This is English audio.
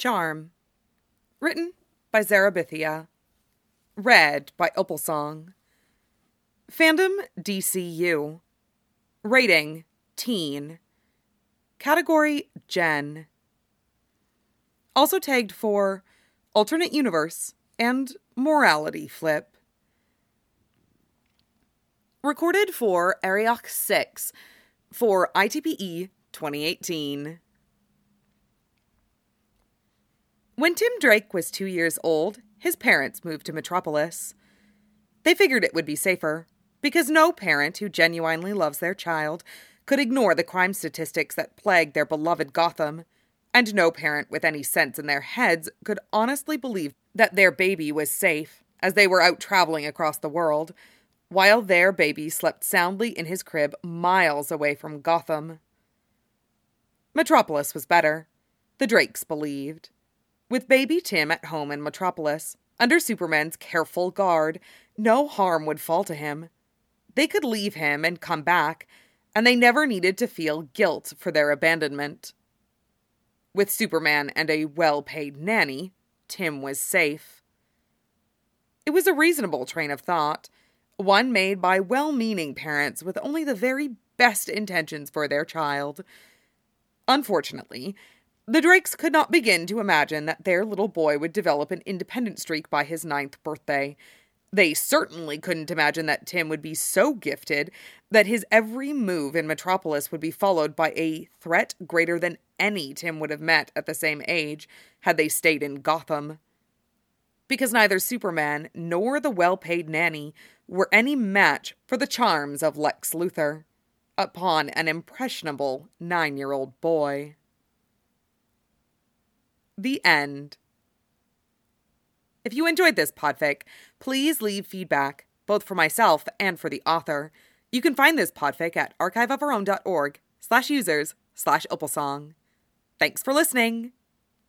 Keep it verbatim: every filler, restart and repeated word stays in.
Charm. Written by Zarabithia. Read by Opalsong. Fandom D C U. Rating Teen. Category Gen. Also tagged for Alternate Universe and Morality Flip. Recorded for Ariok six for I T P E twenty eighteen. When Tim Drake was two years old, his parents moved to Metropolis. They figured it would be safer, because no parent who genuinely loves their child could ignore the crime statistics that plagued their beloved Gotham, and no parent with any sense in their heads could honestly believe that their baby was safe as they were out traveling across the world, while their baby slept soundly in his crib miles away from Gotham. Metropolis was better, the Drakes believed. With baby Tim at home in Metropolis, under Superman's careful guard, no harm would fall to him. They could leave him and come back, and they never needed to feel guilt for their abandonment. With Superman and a well-paid nanny, Tim was safe. It was a reasonable train of thought, one made by well-meaning parents with only the very best intentions for their child. Unfortunately, the Drakes could not begin to imagine that their little boy would develop an independent streak by his ninth birthday. They certainly couldn't imagine that Tim would be so gifted that his every move in Metropolis would be followed by a threat greater than any Tim would have met at the same age had they stayed in Gotham. Because neither Superman nor the well-paid nanny were any match for the charms of Lex Luthor upon an impressionable nine-year-old boy. The end. If you enjoyed this podfic, please leave feedback, both for myself and for the author. You can find this podfic at archiveofourown.org slash users slash opalsong. Thanks for listening.